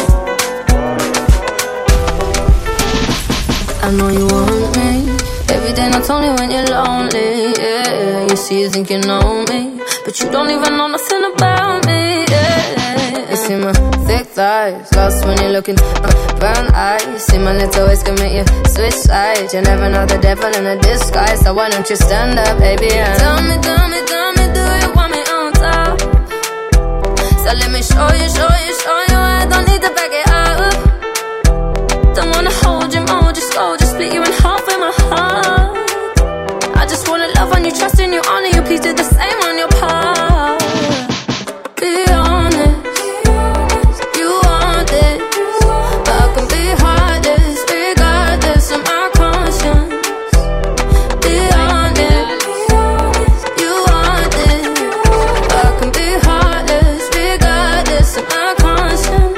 I know you want me. Every day not only when you're lonely, yeah. You see you think you know me, but you don't even know nothing about me, yeah. You see my thick thighs, lost when you're looking, uh, brown eyes. See my little ways can make you switch sides. You never know the devil in a disguise, so why don't you stand up, baby, and tell me, tell me, tell me, do you want me on top? So let me show you, show you, show you, I don't need to back it up. Don't wanna hold you more, just go, just split you in half with my heart. I just wanna love on you, trust in you, honor you, please do the same on your part. Be honest, you want this, but I can be heartless, regardless of my conscience. Be honest, you want this, but I can be heartless, regardless of my conscience.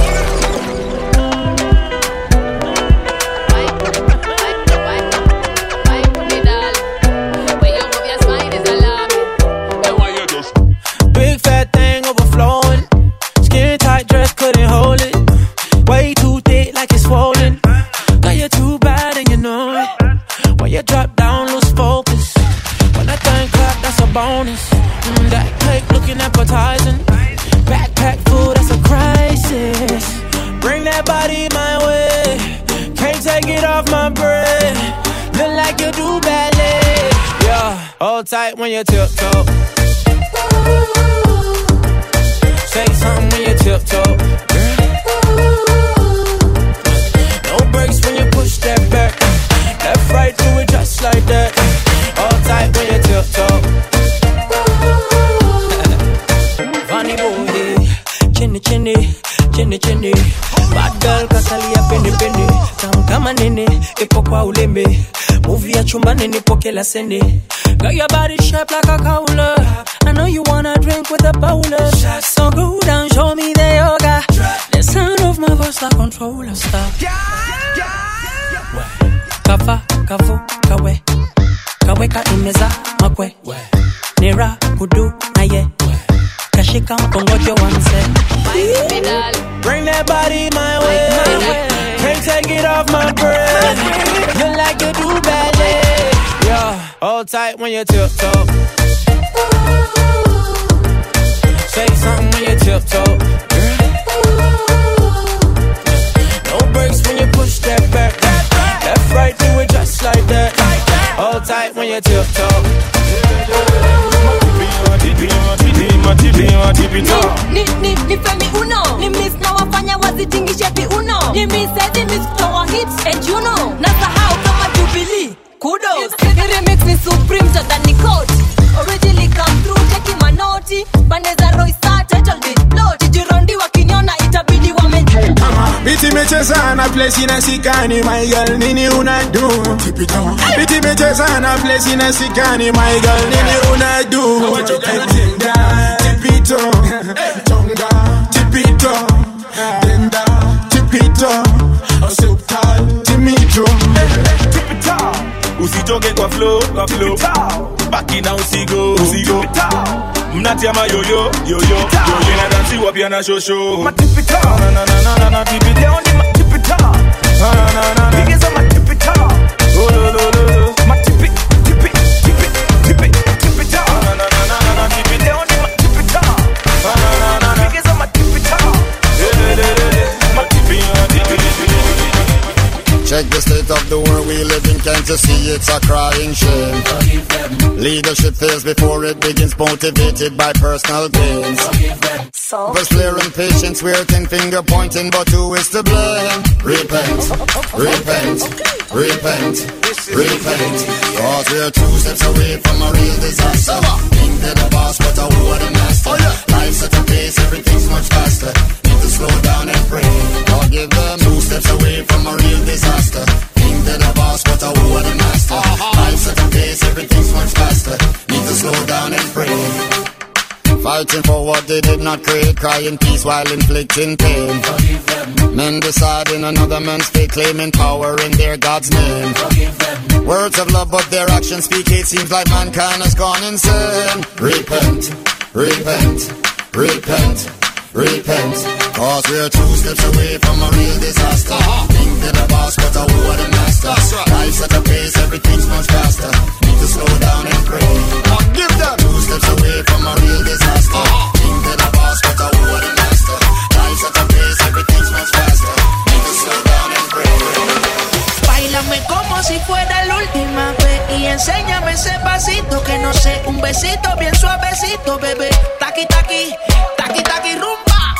Big fat thing overflowing. Skin tight dress couldn't hold it. Way too thick like it's swollen. Got you too bad and you know it. When you drop down, lose focus. When that thing clap, that's a bonus. Mm, that cake looking appetizing. Backpack food, that's a crisis. Bring that body my way. Can't take it off my bread. Look like you do ballet. Yeah, hold tight when you tiptoe. Say something when you tiptoe. No brakes when you push that back. Left, right, do it just like that. All tight when you tiptoe. Funny boy, chinny chinny, chinny chinny. Bad girl kasalia penny penny. Tam kama nene, ipo kwa ulembe. Movie ya chumbani nipo kila sende. Got your body shaped like a cowler. I know you wanna drink with a bowler. So go down, show me the yoga. The sound of my voice like controller stop. Kafa, kafu, kawe. Kawe ka imeza, makwe. Nira, kudu, aye. Kashika mkongojo wanse. Bring that body my way. Can't take it off my breath. You like you do ballet. Yeah, hold tight when you tiptoe. Say something when you tiptoe. No brakes when you push that back. Left, right, do it just like that. Hold tight when you tiptoe. Ni, ni, ni femi uno. Ni miss na wafanya wazitingishe pi uno. Ni miss edi miss kutoa hits and you know. Nasa how kama Jubilee. Kudos. Ni remix ni super sana place in a sikani, my girl, nini una do? Tip it on. Pity me sana place in a sikani, my girl, nini una do? What you gonna do? Tip it on, tonga, tip it on, denda, tip it on, a subtal, timito, tip it on. Usichoke kwa flow, kwa flow. Baki na usigo, usigo. Mnati ama yo yo, yo yo, yo yo. Na dansi wapia na show show. Ma tip it on, na na na na na tip it on, ma tip it on. Na na na na. Biggest ma tip it on. Oh lo lo lo lo. Ma tip it, tip it, tip it, tip it, tip it on. Na na na na na tip it on, ma tip it on. Na na na na. Biggest ma tip it on. Ma tip it on, tip it, tip it. Check the state of the world we live in, can't you see it's a crying shame? Leadership fails before it begins, motivated by personal gains. First clear and patience, waiting, finger pointing, but who is to blame? Repent, repent, repent, repent. Cause we're two steps away from a real disaster. Think they're the boss, but I who are the master? Life's at a pace, everything's much faster. Need to slow down and pray. God give them two steps away from a real disaster. Think they're the boss, but I who are the master? Life's at a pace, everything's much faster. Need to slow down and pray. Fighting for what they did not create, crying peace while inflicting pain. Men deciding another man's fate, claiming power in their God's name. Words of love, but their actions speak hate. Seems like mankind has gone insane. Repent, repent, repent, repent. Cause we're two steps away from a real disaster. Think they're the boss, but I who are the master? Life's at a pace, everything's much faster. Need to slow down and pray. Give them two steps away from a real disaster. Think they're the boss, but I who are the master? Life's at a pace, everything's much faster. Need to slow down and pray. Báilame como si fuera la última vez y enséñame ese pasito que no sé, un besito bien suavecito, bebé. Taqui taqui, taqui taqui rumba.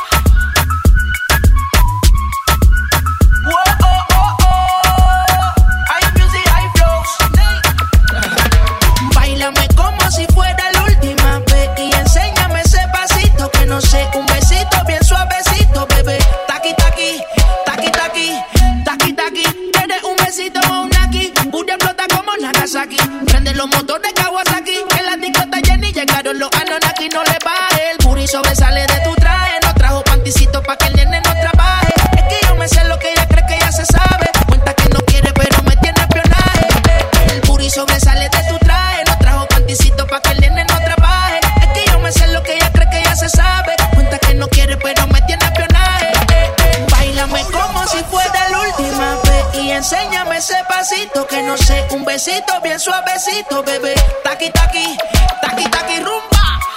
Si fuera la última vez y enséñame ese pasito que no sé, un besito bien suavecito, bebé. Taqui taqui, taqui taqui, taqui taqui. Tienes un besito o un aquí, booty explota como Nagasaki. Prende los motores Kawasaki, en la discota Jenny llegaron los Anunnaki. No le baje, el booty sobresale de tu traje. No trajo panticito pa' que el nene no trabaje. Es que yo me sé lo que ella cree que ya se sabe. Cuenta que no quiere pero me tiene espionaje. El booty sobresale de tu traje. No trajo panticito pa' que el nene no trabaje. Es que yo me sé lo que ella cree que ya se sabe. Cuenta que no quiere pero me tiene espionaje. eh, eh. Báilame como si fuera la última vez y enséñame ese pasito que no sé, un besito bien suavecito, bebé. Taqui taqui, taqui taqui rumba.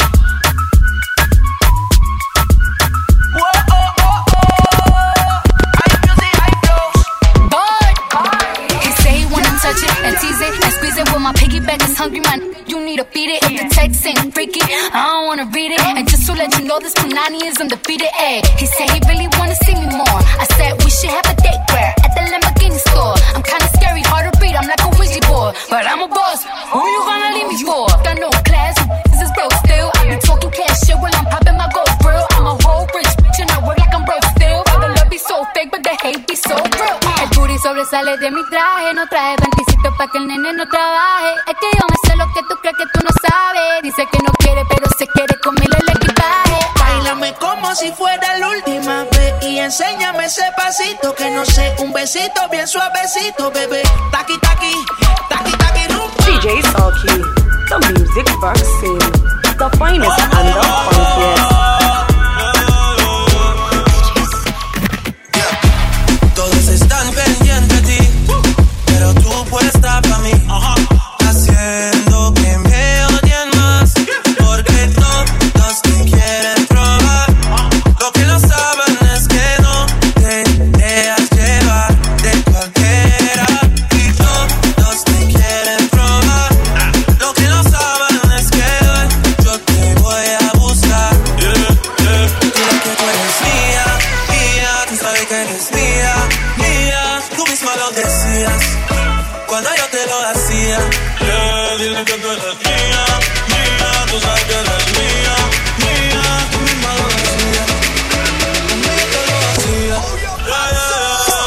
My piggyback is hungry, man. You need to feed it. If the text ain't freaky, I don't wanna read it. And just to let you know, this Punani is undefeated. Ay, he said he really wanna see me more. I said we should have a date where at the Lamborghini store. I'm kinda scary, hard to read. I'm like a Ouija board, but I'm a boss. Who you gonna leave me for? Got no class, this is broke still. I be talking cash shit while I'm popping my gold grill. I'm a whole rich bitch and I work like I'm broke still. The love be so fake, but the hate be so real. El booty sobresale de mi traje, no trae panticito pa' que el nene no trabaje. Es que yo me sé lo que tú crees que tú no sabes. Dice que no quiere, pero se quiere comerle el equipaje. Báilame como si fuera la última vez y enséñame ese pasito que no sé, un besito bien suavecito, bebé. Taqui taqui, taqui taqui rumba. D J Sulky, the music box scene, the finest and the funkiest. Todos están pendientes de ti, pero tú puesta pa' mí, haciendo que me odien más, porque todos te quieren probar. Lo que no saben es que no te dejas llevar de cualquiera, y todos te quieren probar. Lo que no saben es que hoy yo te voy a buscar. Dile que tú eres mía, mía, tú sabes que eres mía, mía, tú misma lo decías cuando yo te lo hacía. Yeah, dile que tú eres mía, mía, tú sabes que eres mía, mía, tú misma lo decías cuando yo te lo hacía. Yeah, yeah, yeah.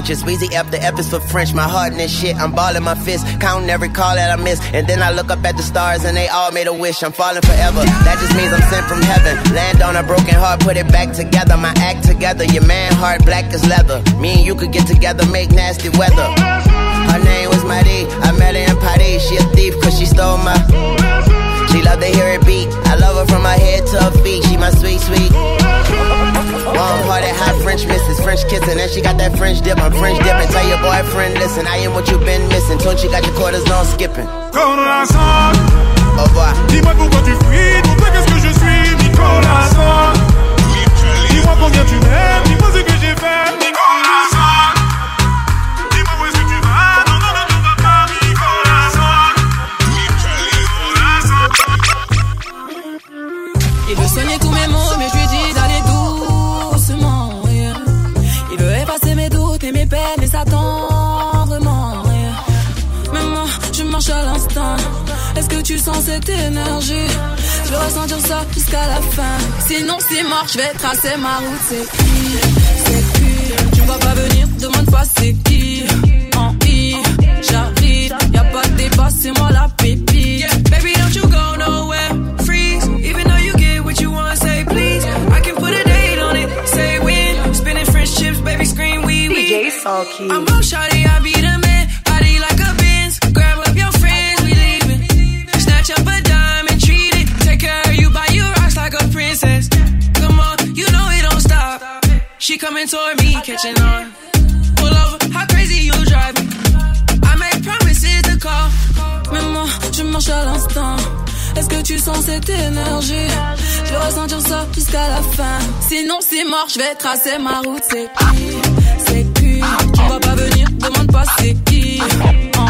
trenches. Weezy F, the F is for French. My heart in this shit, I'm balling my fist, counting every call that I miss. And then I look up at the stars and they all made a wish. I'm falling forever. That just means I'm sent from heaven. Land on a broken heart, put it back together. My act together, your man heart black as leather. Me and you could get together, make nasty weather. Her name was Marie, I met her in Paris. She a thief cause she stole my. She love to hear it beat. I love her from her head to her feet. She my sweet, sweet. Warm-hearted, hot French missus, French kissing. And she got that French dip, I'm French dipping. Tell your boyfriend, listen, I am what you been missing. Don't you got your quarters on skipping. Nicolas Song. Au revoir. Dis-moi pourquoi tu fuis, pour toi qu'est-ce que je suis, Nicolas Song. Dis-moi combien tu m'aimes, dis-moi ce que j'ai fait, Nicolas Song. Dis-moi où est-ce que tu vas, non, non, non, tu vas pas, Nicolas Song. Il veut soigner tous mes mots, mais je lui dis d'aller doucement, yeah. Il veut effacer mes doutes et mes peines et s'attendre vraiment, yeah. Mais moi, je marche à l'instant. Est-ce que tu sens cette énergie? Je veux ressentir ça jusqu'à la fin. Sinon c'est mort, je vais tracer ma route. C'est qui? C'est qui? Tu vas pas venir, demande pas c'est qui. En I, j'arrive, y'a pas de débat, c'est moi la pépite. Yeah, baby don't you go nowhere, freeze. Even though you get what you want, say please. I can put a date on it, say when. Spinning French chips, baby scream wee wee. D J Sulky. I'm on shawty, I be the man. Body like a Benz, grab up your friends, we leaving. Snatch up a dime and treat it. Take care of you, buy you rocks like a princess. Come on, you know it don't stop. She coming toward me, catching on. Pull over, how crazy you drive me. I make promises to call. Mais moi, je marche à l'instant. Est-ce que tu sens cette énergie? Je veux ressentir ça jusqu'à la fin. Sinon c'est mort, je vais tracer ma route. C'est qui? C'est qui? Tu vas pas venir, demande pas c'est qui.